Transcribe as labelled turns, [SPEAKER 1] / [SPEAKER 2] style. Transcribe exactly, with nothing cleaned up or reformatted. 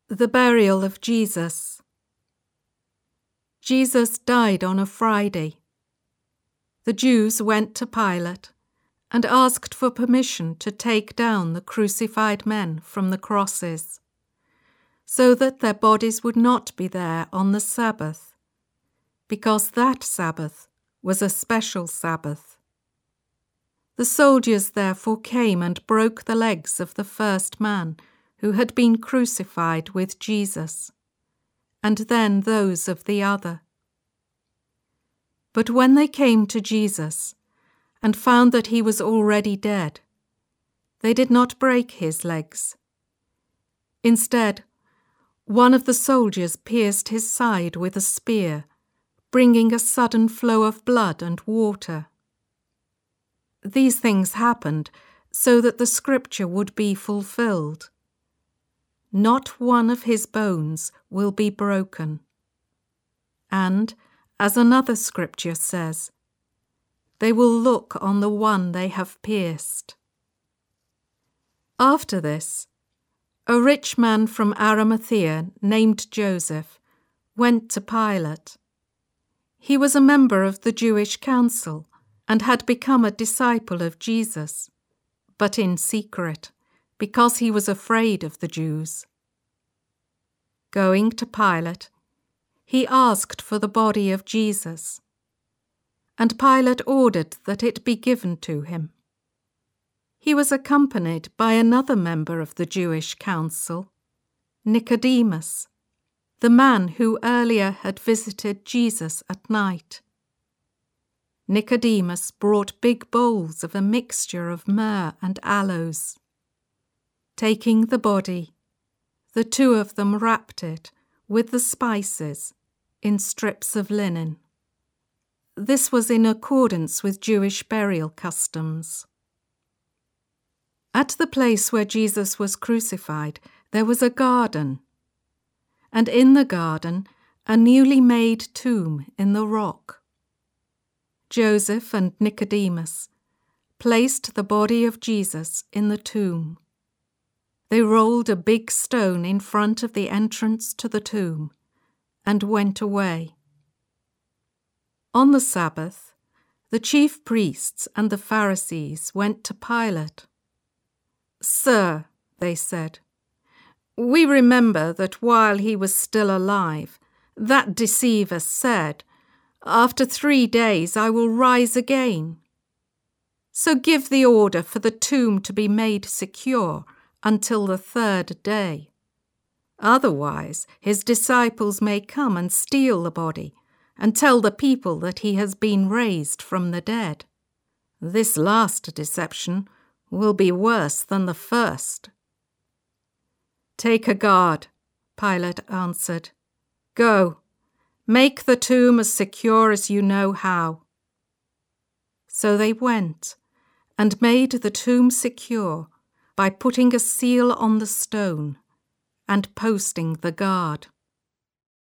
[SPEAKER 1] The burial of Jesus. Jesus died on a Friday. The Jews went to Pilate and asked for permission to take down the crucified men from the crosses, so that their bodies would not be there on the Sabbath, because that Sabbath was a special Sabbath. The soldiers therefore came and broke the legs of the first man who had been crucified with Jesus, and then those of the other. But when they came to Jesus and found that he was already dead, they did not break his legs. Instead, one of the soldiers pierced his side with a spear, bringing a sudden flow of blood and water. These things happened so that the scripture would be fulfilled. Not one of his bones will be broken. And, as another scripture says, they will look on the one they have pierced. After this, a rich man from Arimathea named Joseph went to Pilate. He was a member of the Jewish council and had become a disciple of Jesus, but in secret, because he was afraid of the Jews. Going to Pilate, he asked for the body of Jesus, and Pilate ordered that it be given to him. He was accompanied by another member of the Jewish council, Nicodemus, the man who earlier had visited Jesus at night. Nicodemus brought big bowls of a mixture of myrrh and aloes. Taking the body, the two of them wrapped it with the spices in strips of linen. This was in accordance with Jewish burial customs. At the place where Jesus was crucified, there was a garden, and in the garden a newly made tomb in the rock. Joseph and Nicodemus placed the body of Jesus in the tomb. They rolled a big stone in front of the entrance to the tomb and went away. On the Sabbath, the chief priests and the Pharisees went to Pilate. "Sir," they said, "we remember that while he was still alive, that deceiver said, 'After three days I will rise again.' So give the order for the tomb to be made secure until the third day. Otherwise, his disciples may come and steal the body and tell the people that he has been raised from the dead. This last deception will be worse than the first." "Take a guard," Pilate answered. "Go, make the tomb as secure as you know how." So they went and made the tomb secure by putting a seal on the stone and posting the guard.